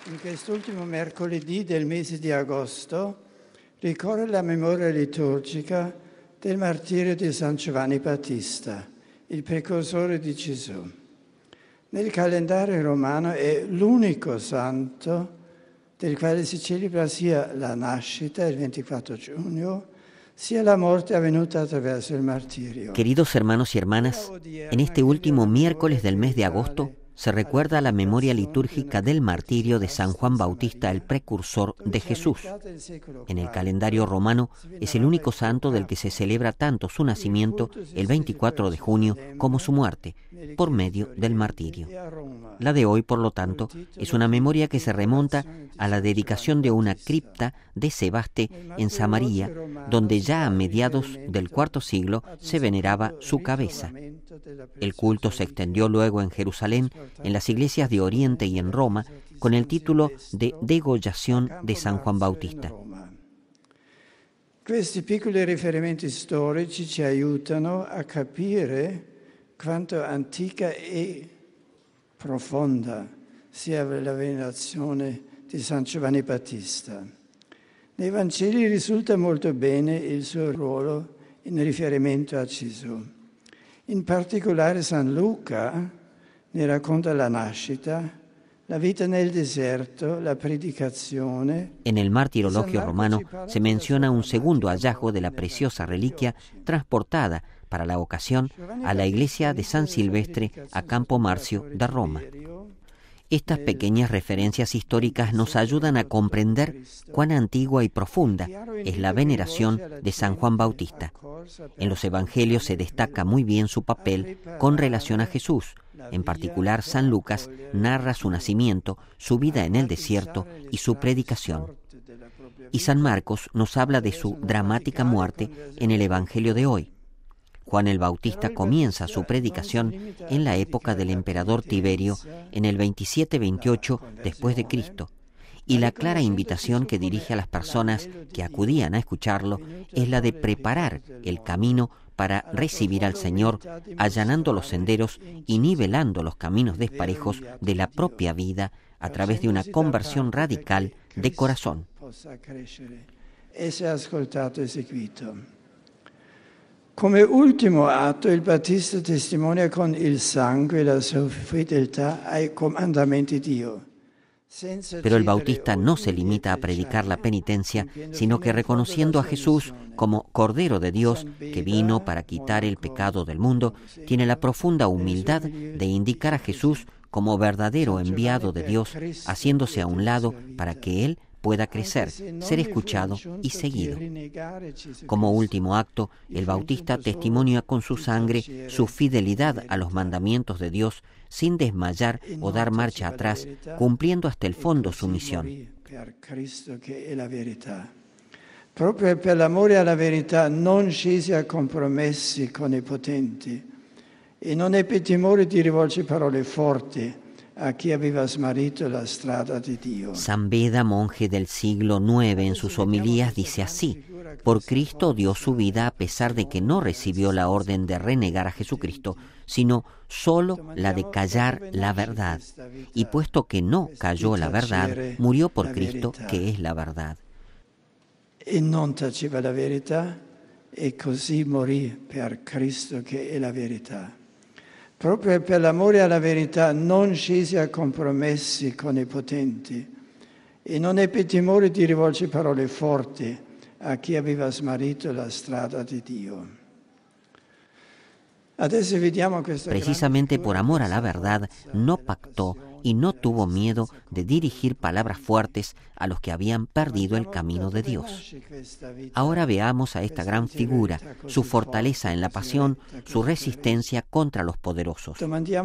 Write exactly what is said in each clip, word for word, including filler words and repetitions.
In quest'ultimo mercoledì del mese di agosto ricorre la memoria liturgica del martirio di San Giovanni Battista, il precursore di Gesù. Nel calendario romano è l'unico santo del quale si celebra sia la nascita, il veinticuatro giugno, sia la muerte avvenuta attraverso el martirio. Queridos hermanos y hermanas, en este último miércoles del mes de agosto se recuerda la memoria litúrgica del martirio de San Juan Bautista, el precursor de Jesús. En el calendario romano es el único santo del que se celebra tanto su nacimiento, el veinticuatro de junio, como su muerte, por medio del martirio. La de hoy, por lo tanto, es una memoria que se remonta a la dedicación de una cripta de Sebaste en Samaria, donde ya a mediados del cuarto siglo se veneraba su cabeza. El culto se extendió luego en Jerusalén, en las iglesias de Oriente y en Roma, con el título de Degollación de San Juan Bautista. Questi piccoli riferimenti storici ci aiutano a capire quanto antica e profonda sia la venerazione di San Giovanni Battista. Nei Vangeli risulta molto bene il suo ruolo in riferimento a Gesù. In particolare San Luca ne racconta la nascita, la vita nel deserto, la predicazione. En el martirologio romano se menciona un segundo hallazgo de la preciosa reliquia transportada para la ocasión a la iglesia de San Silvestre a Campo Marzio de Roma. Estas pequeñas referencias históricas nos ayudan a comprender cuán antigua y profunda es la veneración de San Juan Bautista. En los evangelios se destaca muy bien su papel con relación a Jesús. En particular, San Lucas narra su nacimiento, su vida en el desierto y su predicación. Y San Marcos nos habla de su dramática muerte en el evangelio de hoy. Juan el Bautista comienza su predicación en la época del emperador Tiberio, en el veintisiete veintiocho después de Cristo, y la clara invitación que dirige a las personas que acudían a escucharlo es la de preparar el camino para recibir al Señor, allanando los senderos y nivelando los caminos desparejos de la propia vida a través de una conversión radical de corazón. Come ultimo atto, il Battista testimonia con il sangue la sua fedeltà ai comandamenti di Dio. Pero el Bautista no se limita a predicar la penitencia, sino que reconociendo a Jesús como Cordero de Dios, que vino para quitar el pecado del mundo, tiene la profunda humildad de indicar a Jesús como verdadero enviado de Dios, haciéndose a un lado para que Él pueda crecer, ser escuchado y seguido. Como último acto, el Bautista testimonia con su sangre su fidelidad a los mandamientos de Dios, sin desmayar o dar marcha atrás, cumpliendo hasta el fondo su misión. Proprio per l'amore alla verità non scese a compromessi con i potenti e non ebbe timore di rivolgere parole forti a chi aveva smarrito la strada di Dio. San Beda, monje del siglo nueve, en sus homilías dice así: por Cristo dio su vida a pesar de que no recibió la orden de renegar a Jesucristo, sino solo la de callar la verdad. Y puesto que no calló la verdad, murió por Cristo, que es la verdad. E non taceva la verità, e così morì per Cristo, che è la verità. Proprio per l'amore alla verità non scese a compromessi con i potenti e non ebbe timore di rivolgere parole forti a chi aveva smarrito la strada di Dio. Precisamente por amor a la verdad, no pactó y no tuvo miedo de dirigir palabras fuertes a los que habían perdido el camino de Dios. Ahora veamos a esta gran figura, su fortaleza en la pasión, su resistencia contra los poderosos.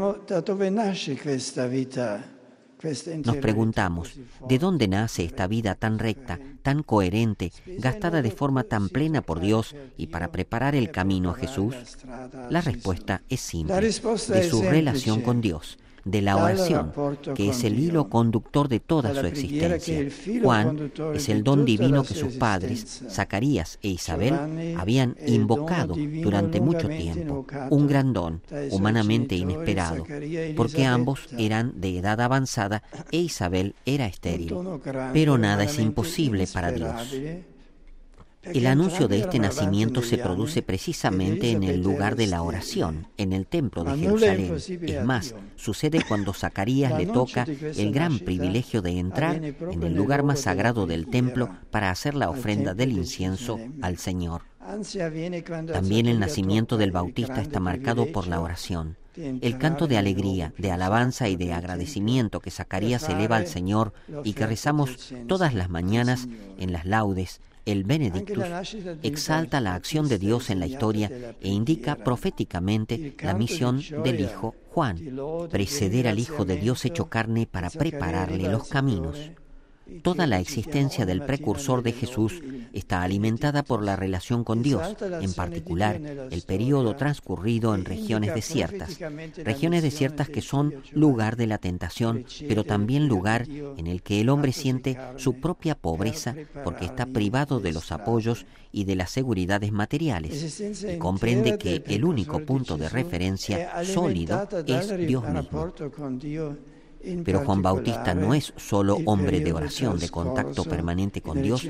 Nos preguntamos, ¿de dónde nace esta vida tan recta, tan coherente, gastada de forma tan plena por Dios y para preparar el camino a Jesús? La respuesta es simple, de su relación con Dios. de la oración, que es el hilo conductor de toda su existencia. Juan es el don divino que sus padres, Zacarías e Isabel, habían invocado durante mucho tiempo, un gran don, humanamente inesperado, porque ambos eran de edad avanzada e Isabel era estéril. Pero nada es imposible para Dios. El anuncio de este nacimiento se produce precisamente en el lugar de la oración, en el templo de Jerusalén. Es más, sucede cuando Zacarías le toca el gran privilegio de entrar en el lugar más sagrado del templo para hacer la ofrenda del incienso al Señor. También el nacimiento del Bautista está marcado por la oración. El canto de alegría, de alabanza y de agradecimiento que Zacarías eleva al Señor y que rezamos todas las mañanas en las laudes, el Benedictus, exalta la acción de Dios en la historia e indica proféticamente la misión del Hijo Juan, preceder al Hijo de Dios hecho carne para prepararle los caminos. Toda la existencia del precursor de Jesús está alimentada por la relación con Dios, en particular el período transcurrido en regiones desiertas, regiones desiertas que son lugar de la tentación, pero también lugar en el que el hombre siente su propia pobreza porque está privado de los apoyos y de las seguridades materiales, y comprende que el único punto de referencia sólido es Dios mismo. Pero Juan Bautista no es solo hombre de oración, de contacto permanente con Dios.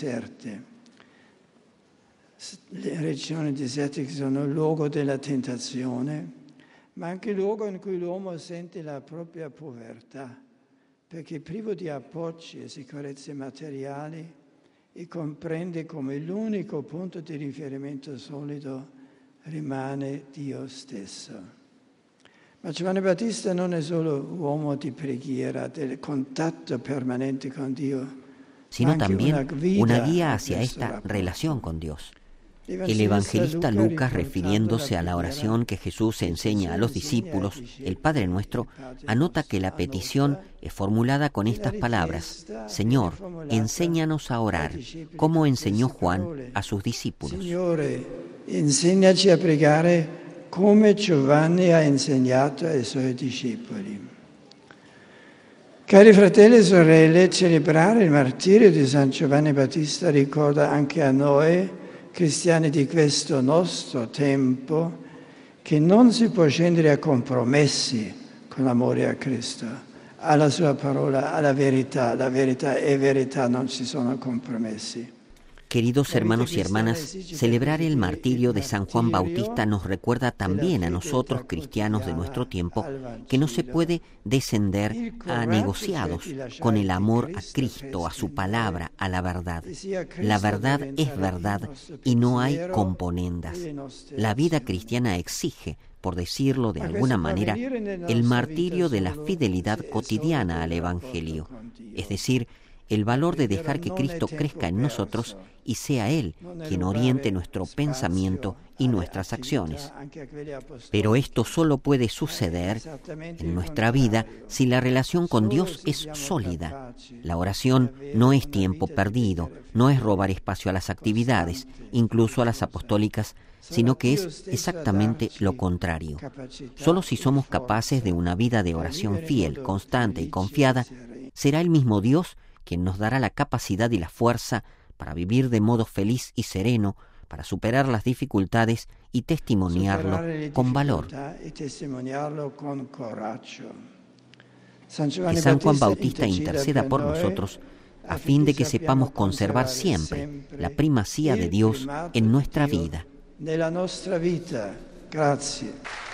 Le regioni deserte sono il luogo della tentazione, ma anche il luogo in cui l'uomo sente la propria povertà, perché privo di appoggi e sicurezze materiali e comprende come l'unico punto di riferimento solido rimane Dio stesso. Ma Giovanni Battista non è solo uomo di preghiera, del contatto permanente con Dio, sino también una guía hacia esta relación con Dios. El evangelista Lucas, refiriéndose a la oración que Jesús enseña a los discípulos, el Padre Nuestro, anota que la petición es formulada con estas palabras: Señor, enséñanos a orar, como enseñó Juan a sus discípulos. Signore, insegnaci a pregare come Giovanni ha insegnato ai suoi discepoli. Cari fratelli e sorelle, celebrare il martirio di San Giovanni Battista ricorda anche a noi, cristiani di questo nostro tempo, che non si può scendere a compromessi con l'amore a Cristo, alla sua parola, alla verità. La verità è verità, non ci sono compromessi. Queridos hermanos y hermanas, celebrar el martirio de San Juan Bautista nos recuerda también a nosotros, cristianos de nuestro tiempo, que no se puede descender a negociados con el amor a Cristo, a su palabra, a la verdad. La verdad es verdad y no hay componendas. La vida cristiana exige, por decirlo de alguna manera, el martirio de la fidelidad cotidiana al Evangelio, es decir, el valor de dejar que Cristo crezca en nosotros y sea Él quien oriente nuestro pensamiento y nuestras acciones. Pero esto solo puede suceder en nuestra vida si la relación con Dios es sólida. La oración no es tiempo perdido, no es robar espacio a las actividades, incluso a las apostólicas, sino que es exactamente lo contrario. Solo si somos capaces de una vida de oración fiel, constante y confiada, será el mismo Dios quien nos dará la capacidad y la fuerza para vivir de modo feliz y sereno, para superar las dificultades y testimoniarlo con valor. Que San Juan Bautista interceda por nosotros a fin de que sepamos conservar siempre la primacía de Dios en nuestra vida. Grazie.